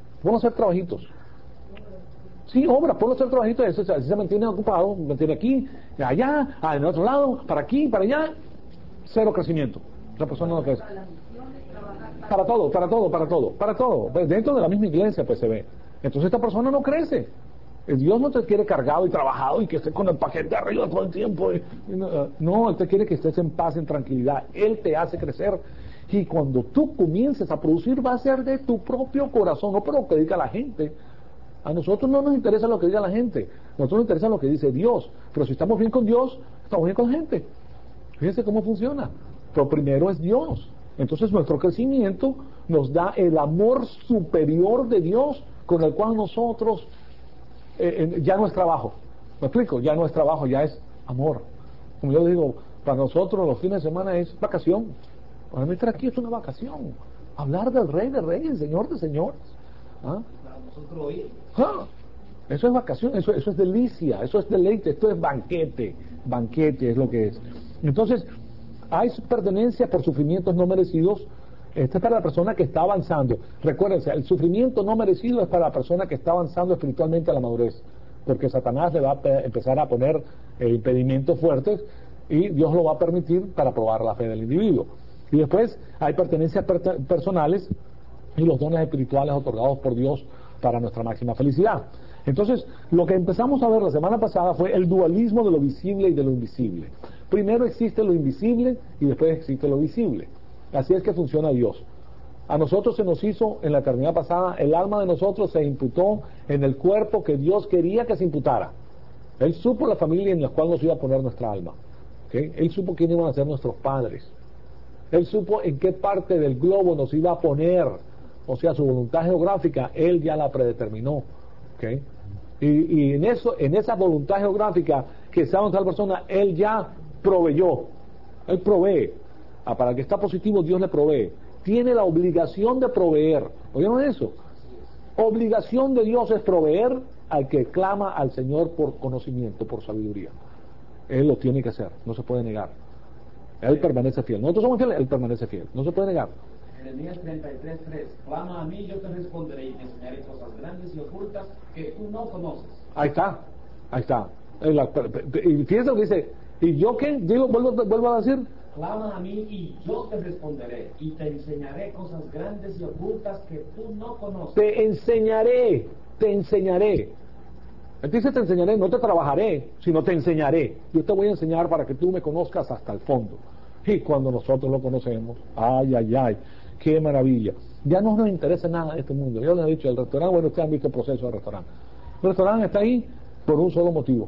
Speaker 1: Sí, obras, ponlo a hacer trabajitos. Eso se mantiene ocupado, mantiene aquí, allá, en otro lado, para aquí, para allá. Cero crecimiento. La persona no crece. Para todo. Pues dentro de la misma iglesia pues se ve. Entonces esta persona no crece. Dios no te quiere cargado y trabajado y que estés con el paquete arriba todo el tiempo. No, Él te quiere que estés en paz, en tranquilidad. Él te hace crecer. Y cuando tú comiences a producir, va a ser de tu propio corazón, no por lo que diga la gente. A nosotros no nos interesa lo que diga la gente. A nosotros nos interesa lo que dice Dios. Pero si estamos bien con Dios, estamos bien con la gente. Fíjense cómo funciona. Pero primero es Dios. Entonces nuestro crecimiento nos da el amor superior de Dios, con el cual nosotros ya no es trabajo. ¿Me explico? Ya no es trabajo, ya es amor. Como yo digo, para nosotros los fines de semana es vacación. Para mí estar aquí es una vacación. Hablar del Rey de Reyes, Señor de Señores. ¿Ah?
Speaker 2: Para nosotros oír.
Speaker 1: ¿Ah? Eso es vacación, eso es delicia, eso es deleite, esto es banquete. Banquete es lo que es. Entonces, hay pertenencia por sufrimientos no merecidos. Esta es para la persona que está avanzando. Recuérdense, el sufrimiento no merecido es para la persona que está avanzando espiritualmente a la madurez, porque Satanás le va a empezar a poner impedimentos fuertes y Dios lo va a permitir para probar la fe del individuo. Y después hay pertenencias personales y los dones espirituales otorgados por Dios para nuestra máxima felicidad. Entonces, lo que empezamos a ver la semana pasada fue el dualismo de lo visible y de lo invisible. Primero existe lo invisible y después existe lo visible. Así es que funciona Dios. A nosotros se nos hizo en la eternidad pasada, el alma de nosotros se imputó en el cuerpo que Dios quería que se imputara. Él supo la familia en la cual nos iba a poner nuestra alma. ¿Okay? Él supo quién iban a ser nuestros padres. Él supo en qué parte del globo nos iba a poner. O sea, su voluntad geográfica, Él ya la predeterminó. ¿Okay? Y en esa voluntad geográfica que estaba en tal persona, Él ya proveyó. Él provee. Para el que está positivo, Dios le provee. Tiene la obligación de proveer. ¿Oyeron eso? Obligación de Dios es proveer al que clama al Señor por conocimiento, por sabiduría. Él lo tiene que hacer, no se puede negar. Él permanece fiel. Nosotros somos fieles, Él permanece fiel. No se puede negar.
Speaker 2: Jeremías 33:3. Clama a mí, yo te responderé y te enseñaré cosas grandes y ocultas que tú no conoces.
Speaker 1: Ahí está. Y fíjense lo que dice. ¿Y yo qué? Digo, vuelvo a decir.
Speaker 2: Clama a mí y yo te responderé y te enseñaré cosas grandes y ocultas que tú no conoces.
Speaker 1: Te enseñaré. Él dice te enseñaré, no te trabajaré, sino te enseñaré. Yo te voy a enseñar para que tú me conozcas hasta el fondo. Y cuando nosotros lo conocemos, ay, qué maravilla. Ya no nos interesa nada de este mundo. Yo les he dicho, el restaurante, bueno, ustedes han visto el proceso del restaurante. El restaurante está ahí por un solo motivo.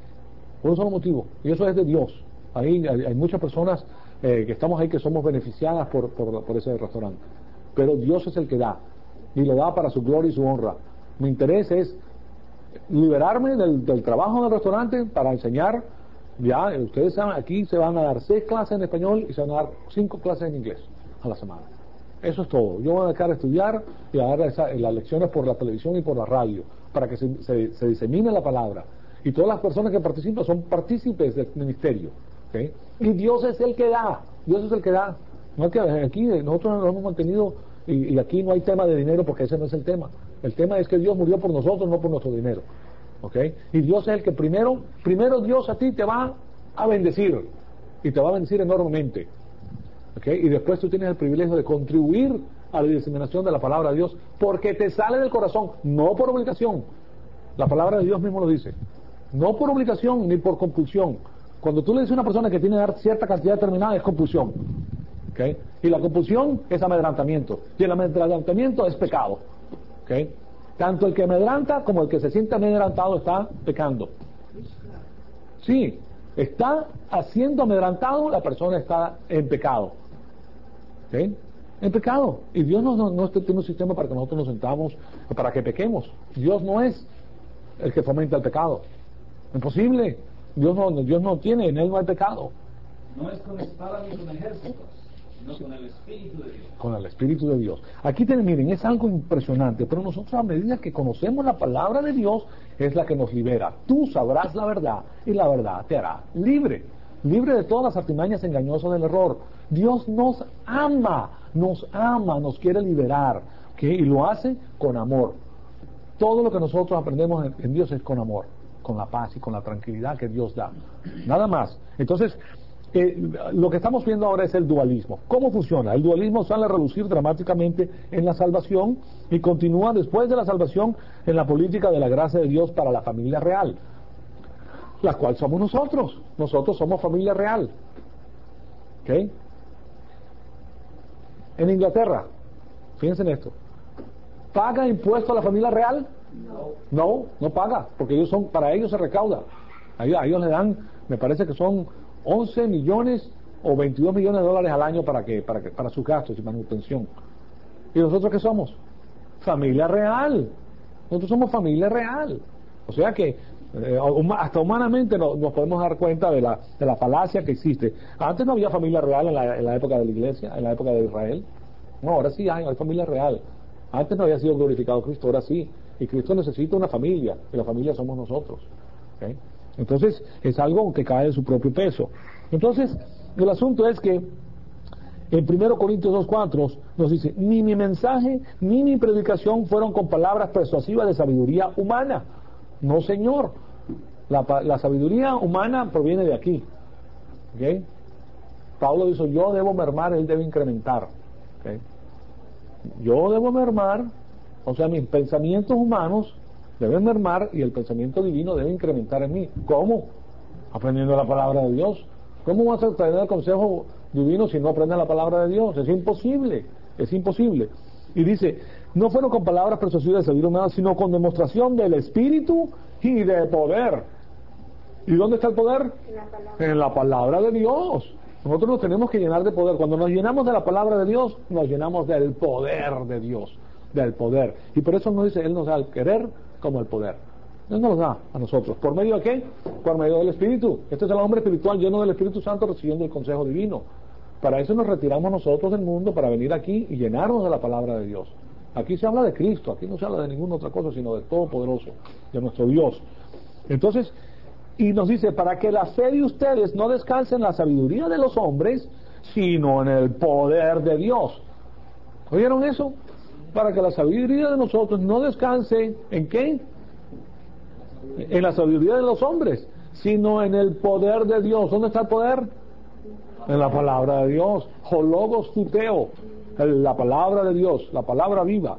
Speaker 1: Y eso es de Dios. Ahí hay muchas personas que estamos ahí que somos beneficiadas por ese restaurante. Pero Dios es el que da. Y lo da para su gloria y su honra. Mi interés es liberarme del trabajo en el restaurante para enseñar. Ya, ustedes saben, aquí se van a dar 6 clases en español y se van a dar 5 clases en inglés a la semana. Eso es todo. Yo voy a dejar de estudiar y a dar las lecciones por la televisión y por la radio para que se disemine la palabra. Y todas las personas que participan son partícipes del ministerio. ¿Okay? Y Dios es el que da. No es que aquí nosotros nos hemos mantenido, y aquí no hay tema de dinero porque ese no es el tema. El tema es que Dios murió por nosotros, no por nuestro dinero. ¿Ok? Y Dios es el que primero Dios a ti te va a bendecir, y te va a bendecir enormemente. ¿Ok? Y después tú tienes el privilegio de contribuir a la diseminación de la palabra de Dios, porque te sale del corazón, no por obligación. La palabra de Dios mismo lo dice. No por obligación ni por compulsión. Cuando tú le dices a una persona que tiene que dar cierta cantidad determinada, es compulsión. ¿Okay? Y la compulsión es amedrantamiento. Y el amedrantamiento es pecado. ¿Okay? Tanto el que amedranta como el que se siente amedrantado está pecando. Sí, está haciendo amedrantado, la persona está en pecado. ¿Okay? En pecado. Y Dios no tiene un sistema para que nosotros nos sentamos, para que pequemos. Dios no es el que fomenta el pecado. Imposible. Dios no tiene, en Él no hay pecado.
Speaker 2: No es con espada ni con ejércitos, sino con el Espíritu de Dios.
Speaker 1: Con el Espíritu de Dios. Aquí miren, es algo impresionante, pero nosotros a medida que conocemos la palabra de Dios, es la que nos libera. Tú sabrás la verdad, y la verdad te hará libre. Libre de todas las artimañas engañosas del error. Dios nos ama, nos quiere liberar. ¿Okay? Y lo hace con amor. Todo lo que nosotros aprendemos en Dios es con amor, con la paz y con la tranquilidad que Dios da. Nada más. Entonces, lo que estamos viendo ahora es el dualismo. ¿Cómo funciona? El dualismo sale a reducir dramáticamente en la salvación y continúa después de la salvación en la política de la gracia de Dios para la familia real, la cual somos nosotros. Nosotros somos familia real. ¿Ok? En Inglaterra, fíjense en esto, ¿paga impuesto a la familia real? No paga, porque para ellos se recauda. A ellos le dan, me parece que son 11 millones o 22 millones de dólares al año para sus gastos y manutención. ¿Y nosotros qué somos? Familia real. Nosotros somos familia real. O sea que hasta humanamente nos podemos dar cuenta de la falacia que existe. Antes no había familia real en la época de la iglesia, en la época de Israel. No, ahora sí hay familia real. Antes no había sido glorificado Cristo, ahora sí. Y Cristo necesita una familia, y la familia somos nosotros. ¿Okay? Entonces, es algo que cae de su propio peso. Entonces, el asunto es que en 1 Corintios 2:4 nos dice: ni mi mensaje ni mi predicación fueron con palabras persuasivas de sabiduría humana. No, señor. La sabiduría humana proviene de aquí. ¿Okay? Pablo dice: yo debo mermar, él debe incrementar. ¿Okay? Yo debo mermar, o sea, mis pensamientos humanos deben mermar y el pensamiento divino debe incrementar en mí. ¿Cómo? Aprendiendo la palabra de Dios. ¿Cómo vas a aprender el consejo divino si no aprendes la palabra de Dios? Es imposible, es imposible. Y dice: no fueron con palabras persuasivas de sabiduría humana, sino con demostración del Espíritu y de poder. ¿Y dónde está el poder? En la palabra de Dios. Nosotros nos tenemos que llenar de poder. Cuando nos llenamos de la palabra de Dios, nos llenamos del poder de Dios, del poder. Y por eso nos dice: Él nos da el querer como el poder. Él nos da a nosotros. ¿Por medio de qué? Por medio del Espíritu. Este es el hombre espiritual lleno del Espíritu Santo, recibiendo el consejo divino. Para eso nos retiramos nosotros del mundo, para venir aquí y llenarnos de la palabra de Dios. Aquí se habla de Cristo, aquí no se habla de ninguna otra cosa, sino del Todopoderoso, de nuestro Dios. Entonces, y nos dice: para que la fe de ustedes no descanse en la sabiduría de los hombres, sino en el poder de Dios. ¿Oyeron eso? Para que la sabiduría de nosotros no descanse ¿en qué? En la sabiduría de los hombres, sino en el poder de Dios. ¿Dónde está el poder? En la palabra de Dios. Hologos tuteo, la palabra de Dios, la palabra viva.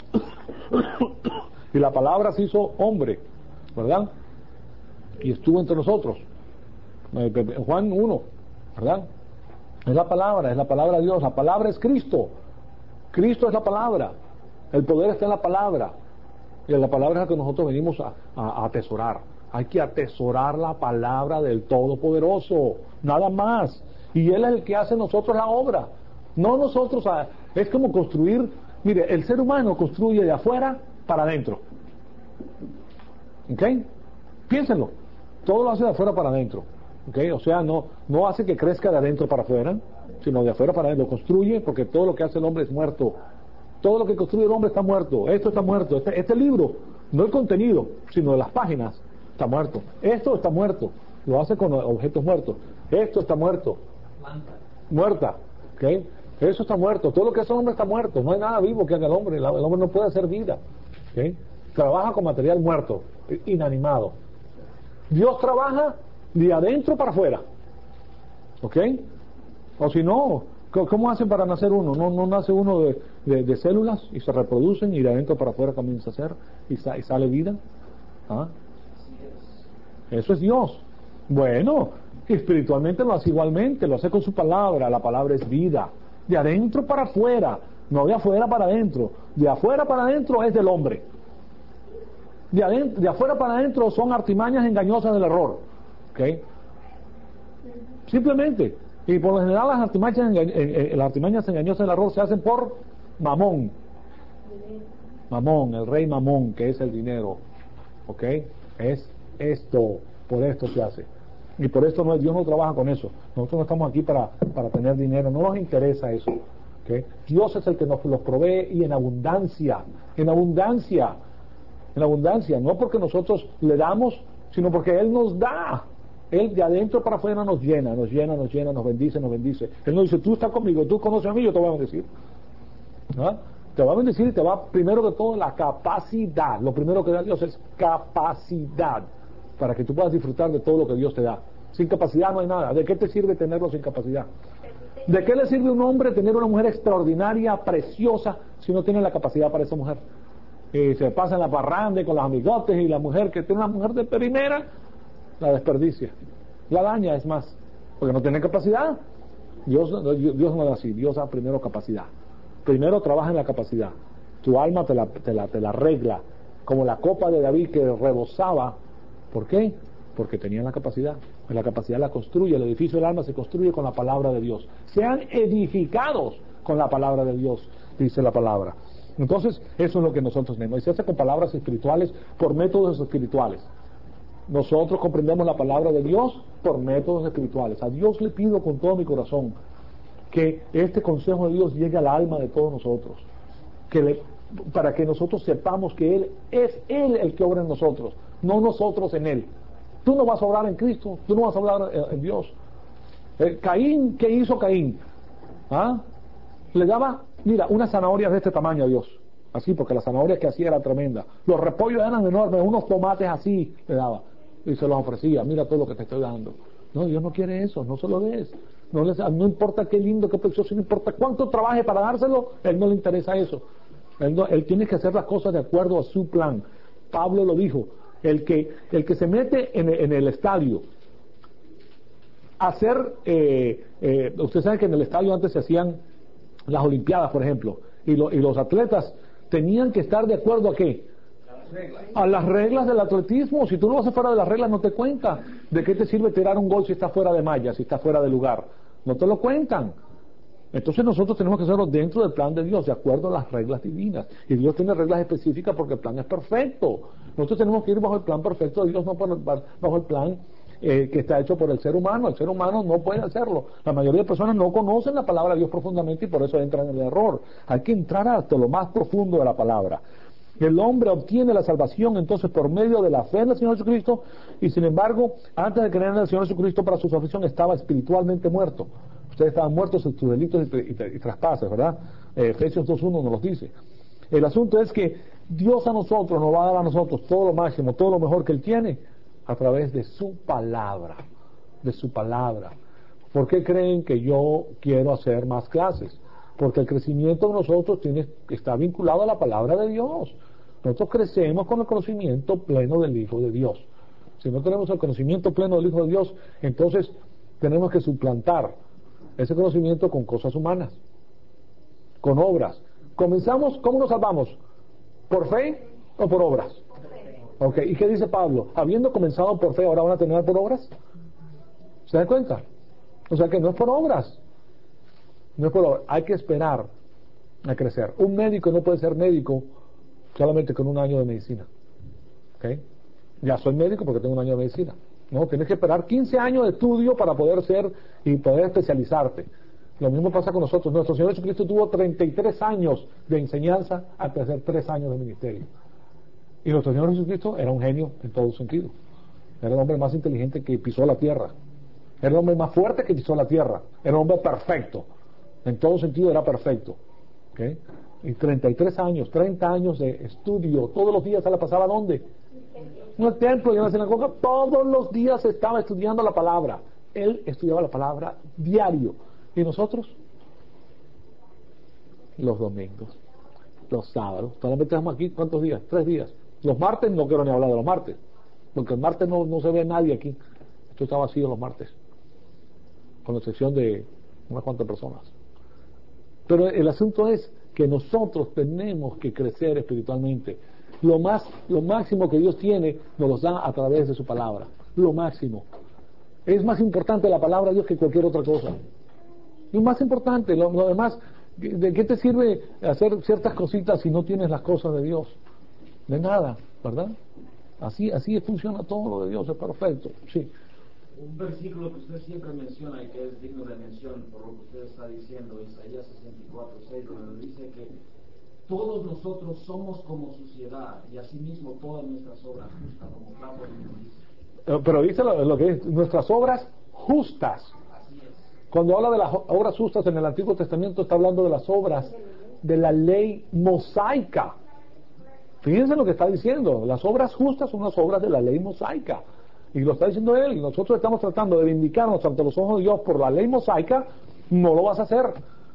Speaker 1: Y la palabra se hizo hombre, ¿verdad? Y estuvo entre nosotros. Juan 1, ¿verdad? Es la palabra de Dios. La palabra es Cristo. Cristo es la palabra. El poder está en la palabra. Y la palabra es la que nosotros venimos a atesorar. Hay que atesorar la palabra del Todopoderoso. Nada más. Y Él es el que hace nosotros la obra. No nosotros. Es como construir. Mire, el ser humano construye de afuera para adentro. ¿Ok? Piénsenlo. Todo lo hace de afuera para adentro. ¿Okay? O sea, no hace que crezca de adentro para afuera, sino de afuera para adentro. Construye, porque todo lo que hace el hombre es muerto. Todo lo que construye el hombre está muerto. Esto está muerto. Este libro, no el contenido, sino de las páginas, está muerto. Esto está muerto. Lo hace con objetos muertos. Esto está muerto. Muerta. ¿Okay? Eso está muerto. Todo lo que es el hombre está muerto. No hay nada vivo que haga el hombre. El hombre no puede hacer vida. ¿Okay? Trabaja con material muerto, inanimado. Dios trabaja de adentro para afuera. ¿Ok? O si no, ¿cómo hacen para nacer uno? No nace uno de células y se reproducen y de adentro para afuera comienza a hacer y sale vida. ¿Ah? Eso es Dios. Bueno, espiritualmente lo hace igualmente, lo hace con su palabra. La palabra es vida. De adentro para afuera, no de afuera para adentro. De afuera para adentro es del hombre. De afuera para adentro son artimañas engañosas del error. ¿Ok? Simplemente. Y por lo general las artimañas engañosas del error se hacen por Mamón. Mamón, el rey Mamón, que es el dinero. ¿Ok? Es esto, por esto se hace. Y por esto Dios no trabaja con eso. Nosotros no estamos aquí para tener dinero, no nos interesa eso. ¿Okay? Dios es el que nos los provee y en abundancia, no porque nosotros le damos, sino porque Él nos da. Él de adentro para afuera nos llena, nos bendice. Él nos dice, tú estás conmigo, tú conoces a mí, yo te voy a bendecir. ¿Ah? Te va a bendecir y te va, primero que todo, la capacidad. Lo primero que da Dios es capacidad, para que tú puedas disfrutar de todo lo que Dios te da. Sin capacidad no hay nada. ¿De qué te sirve tenerlo sin capacidad? ¿De qué le sirve a un hombre tener una mujer extraordinaria, preciosa, si no tiene la capacidad para esa mujer? Y se pasa en la parranda con los amigotes y la mujer que tiene una mujer de primera, la desperdicia. La daña, es más, porque no tiene capacidad. Dios no es así. Dios da primero capacidad. Primero trabaja en la capacidad. Tu alma te la arregla, como la copa de David que rebosaba. ¿Por qué? Porque tenía la capacidad. La capacidad la construye. El edificio del alma se construye con la palabra de Dios. Sean edificados con la palabra de Dios, dice la palabra. Entonces, eso es lo que nosotros tenemos. Y se hace con palabras espirituales, por métodos espirituales. Nosotros comprendemos la palabra de Dios por métodos espirituales. A Dios le pido con todo mi corazón que este consejo de Dios llegue al alma de todos nosotros, para que nosotros sepamos que Él es el que obra en nosotros, no nosotros en Él. Tú no vas a obrar en Cristo, tú no vas a obrar en Dios. Caín, ¿qué hizo Caín? ¿Ah? Le daba, mira, unas zanahorias de este tamaño a Dios, así, porque las zanahorias que hacía era tremenda. Los repollos eran enormes, unos tomates así le daba y se los ofrecía. Mira todo lo que te estoy dando. No, Dios no quiere eso, no se lo des. No importa qué lindo, qué precioso, no importa cuánto trabaje para dárselo, Él no le interesa eso. Él tiene que hacer las cosas de acuerdo a su plan. Pablo lo dijo, el que se mete en el estadio a hacer, usted sabe que en el estadio antes se hacían las olimpiadas, por ejemplo, y los atletas tenían que estar de acuerdo a qué, a las reglas del atletismo. Si tú lo haces fuera de las reglas, no te cuenta. ¿De qué te sirve tirar un gol si está fuera de malla, si está fuera de lugar? No te lo cuentan. Entonces nosotros tenemos que hacerlo dentro del plan de Dios, de acuerdo a las reglas divinas. Y Dios tiene reglas específicas porque el plan es perfecto. Nosotros tenemos que ir bajo el plan perfecto de Dios, no bajo el plan que está hecho por el ser humano. El ser humano no puede hacerlo. La mayoría de personas no conocen la palabra de Dios profundamente y por eso entran en el error. Hay que entrar hasta lo más profundo de la palabra. El hombre obtiene la salvación entonces por medio de la fe en el Señor Jesucristo, y sin embargo, antes de creer en el Señor Jesucristo para su salvación estaba espiritualmente muerto. Ustedes estaban muertos en sus delitos y traspases, ¿verdad? Efesios 2.1 nos los dice. El asunto es que Dios a nosotros nos va a dar a nosotros todo lo máximo, todo lo mejor que Él tiene a través de su palabra, de su palabra. ¿Por qué creen que yo quiero hacer más clases? Porque el crecimiento de nosotros está vinculado a la palabra de Dios. Nosotros crecemos con el conocimiento pleno del Hijo de Dios. Si no tenemos el conocimiento pleno del Hijo de Dios, entonces tenemos que suplantar ese conocimiento con cosas humanas, con obras. Comenzamos, ¿cómo nos salvamos? ¿Por fe o por obras? Ok, ¿y qué dice Pablo? Habiendo comenzado por fe, ¿ahora van a terminar por obras? ¿Se dan cuenta? O sea que no es por obras. No es por obras. Hay que esperar a crecer. Un médico no puede ser médico solamente con un año de medicina. ¿Ok? Ya soy médico porque tengo un año de medicina. No, tienes que esperar 15 años de estudio para poder ser y poder especializarte. Lo mismo pasa con nosotros. Nuestro Señor Jesucristo tuvo 33 años de enseñanza hasta hacer 3 años de ministerio. Y nuestro Señor Jesucristo era un genio en todo sentido. Era el hombre más inteligente que pisó la tierra. Era el hombre más fuerte que pisó la tierra. Era un hombre perfecto. En todo sentido era perfecto. ¿Okay? Y 33 años, 30 años de estudio, todos los días se la pasaba ¿dónde? En el templo y en la sinagoga, todos los días estaba estudiando la palabra. Él estudiaba la palabra diario. ¿Y nosotros? Los domingos, los sábados. Solamente estamos aquí, ¿cuántos días? 3 días. Los martes, no quiero ni hablar de los martes, porque el martes no se ve nadie aquí. Esto está vacío los martes, con la excepción de unas cuantas personas. Pero el asunto es que nosotros tenemos que crecer espiritualmente. Lo máximo que Dios tiene nos lo da a través de su palabra. Lo máximo. Es más importante la palabra de Dios que cualquier otra cosa. Lo más importante, lo demás, ¿de qué te sirve hacer ciertas cositas si no tienes las cosas de Dios? De nada, ¿verdad? Así funciona todo lo de Dios, es perfecto. Sí.
Speaker 2: Un versículo que usted siempre menciona y que es digno de mención por lo que usted está diciendo, Isaías 64:6, donde dice que todos nosotros somos como suciedad y asimismo todas nuestras obras justas como trapo de inmundicia.
Speaker 1: Pero dice lo que es nuestras obras justas.
Speaker 2: Así es.
Speaker 1: Cuando habla de las obras justas en el Antiguo Testamento está hablando de las obras de la ley mosaica. Fíjense lo que está diciendo. Las obras justas son las obras de la ley mosaica. Y lo está diciendo él. Nosotros estamos tratando de vindicarnos ante los ojos de Dios por la ley mosaica. No lo vas a hacer.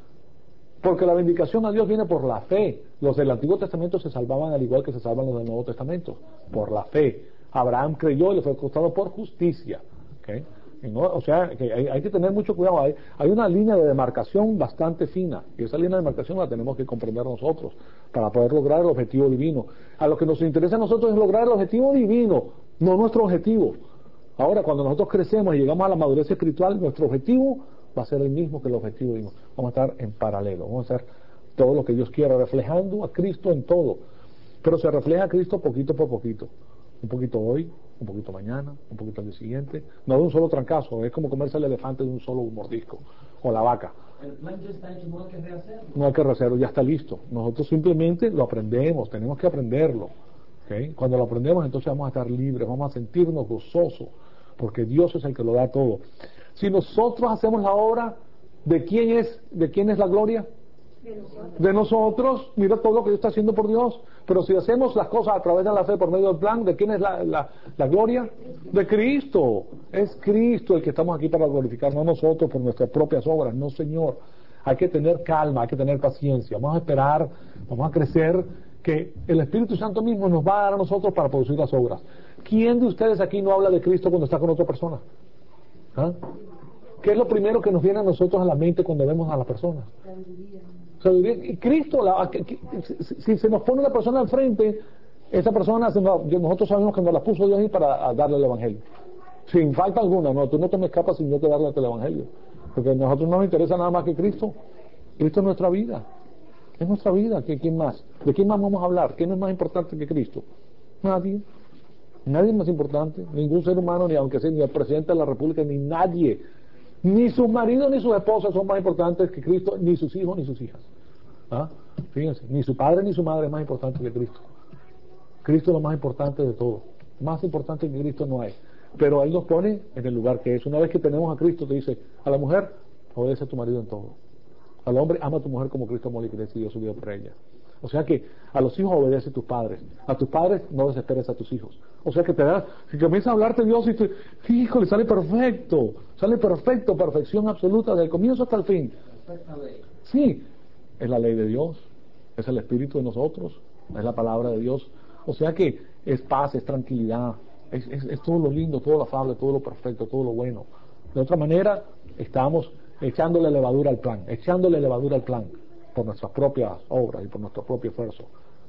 Speaker 1: Porque la vindicación a Dios viene por la fe. Los del Antiguo Testamento se salvaban al igual que se salvan los del Nuevo Testamento. Por la fe. Abraham creyó y le fue costado por justicia. ¿Okay? O sea, que hay que tener mucho cuidado. Hay una línea de demarcación bastante fina. Y esa línea de demarcación la tenemos que comprender nosotros para poder lograr el objetivo divino. A lo que nos interesa a nosotros es lograr el objetivo divino, no nuestro objetivo. Ahora, cuando nosotros crecemos y llegamos a la madurez espiritual, nuestro objetivo va a ser el mismo que el objetivo divino. Vamos a estar en paralelo. Vamos a hacer todo lo que Dios quiera, reflejando a Cristo en todo. Pero se refleja a Cristo poquito por poquito. Un poquito hoy, un poquito mañana, un poquito al día siguiente. No de un solo trancazo, es como comerse el elefante de un solo mordisco, o la vaca.
Speaker 2: El plan ya está hecho, no hay que rehacerlo.
Speaker 1: No hay que rehacerlo, ya está listo. Nosotros simplemente lo aprendemos, tenemos que aprenderlo. ¿Okay? Cuando lo aprendemos, entonces vamos a estar libres, vamos a sentirnos gozosos, porque Dios es el que lo da todo. Si nosotros hacemos la obra, ¿de quién es la gloria? De nosotros. Mira todo lo que Dios está haciendo por Dios. Pero si hacemos las cosas a través de la fe por medio del plan, ¿de quién es la gloria? De Cristo. Es Cristo el que estamos aquí para glorificar, no nosotros por nuestras propias obras. No, Señor. Hay que tener calma, hay que tener paciencia. Vamos a esperar, vamos a crecer, que el Espíritu Santo mismo nos va a dar a nosotros para producir las obras. ¿Quién de ustedes aquí no habla de Cristo cuando está con otra persona? ¿Ah? ¿Qué es lo primero que nos viene a nosotros a la mente cuando vemos a la persona? Y Cristo, si se nos pone una persona al frente, esa persona, nosotros sabemos que nos la puso Dios ahí para darle el Evangelio. Sin falta alguna, no, tú no te me escapas sin yo te darle el Evangelio. Porque a nosotros no nos interesa nada más que Cristo. Cristo es nuestra vida. Es nuestra vida. ¿Quién más? ¿De quién más vamos a hablar? ¿Quién es más importante que Cristo? Nadie. Nadie es más importante. Ningún ser humano, ni aunque sea ni el presidente de la República, ni nadie. Ni sus maridos ni sus esposas son más importantes que Cristo, ni sus hijos ni sus hijas. ¿Ah? Fíjense, ni su padre ni su madre es más importante que Cristo. Cristo es lo más importante de todo. Más importante que Cristo no hay. Pero Él nos pone en el lugar que es. Una vez que tenemos a Cristo, te dice, a la mujer, obedece a tu marido en todo. Al hombre, ama a tu mujer como Cristo amó a la iglesia y dio su vida por ella. O sea que a los hijos obedece a tus padres. A tus padres no desesperes a tus hijos. O sea que si comienza a hablarte Dios y te, híjole, sale perfecto, perfección absoluta desde el comienzo hasta el fin.
Speaker 2: Perfecta ley.
Speaker 1: Sí, es la ley de Dios, es el Espíritu de nosotros, es la palabra de Dios. O sea que es paz, es tranquilidad, es todo lo lindo, todo lo afable, todo lo perfecto, todo lo bueno. De otra manera, estamos echándole levadura al plan, por nuestras propias obras y por nuestro propio esfuerzo.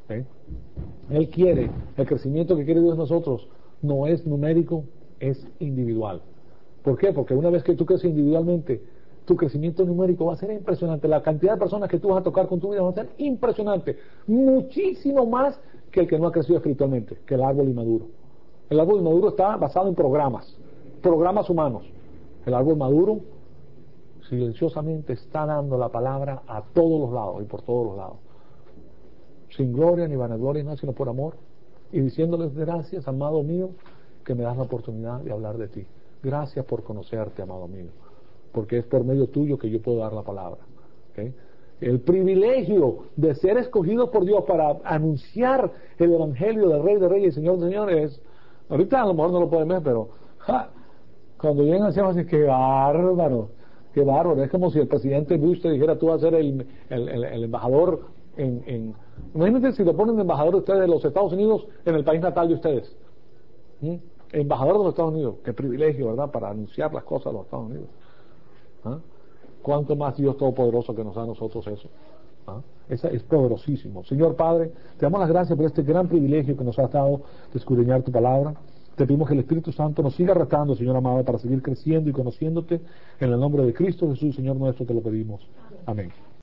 Speaker 1: Él quiere, el crecimiento que quiere Dios en nosotros no es numérico, es individual. ¿Por qué? Porque una vez que tú creces individualmente, tu crecimiento numérico va a ser impresionante. La cantidad de personas que tú vas a tocar con tu vida va a ser impresionante, muchísimo más que el que no ha crecido espiritualmente, que el árbol inmaduro. El árbol inmaduro está basado en programas humanos. El árbol maduro silenciosamente está dando la palabra a todos los lados y por todos los lados, sin gloria ni vanagloria, sino por amor, y diciéndoles gracias, amado mío, que me das la oportunidad de hablar de ti. Gracias por conocerte, amado mío, porque es por medio tuyo que yo puedo dar la palabra. ¿Okay? El privilegio de ser escogidos por Dios para anunciar el evangelio del Rey de Reyes y Señor de Señores. Ahorita a lo mejor no lo pueden ver, pero cuando llegan al cielo, así, qué bárbaro. Es como si el presidente Bush te dijera, tú vas a ser el embajador imagínate si lo ponen de embajador de ustedes de los Estados Unidos en el país natal de ustedes. Embajador de los Estados Unidos. Qué privilegio, ¿verdad? Para anunciar las cosas de los Estados Unidos. ¿Cuánto más Dios Todopoderoso que nos da a nosotros eso? Esa es poderosísimo. Señor Padre, te damos las gracias por este gran privilegio que nos has dado de escudriñar tu palabra. Te pedimos que el Espíritu Santo nos siga retando, Señor amado, para seguir creciendo y conociéndote. En el nombre de Cristo Jesús, Señor nuestro, te lo pedimos. Amén.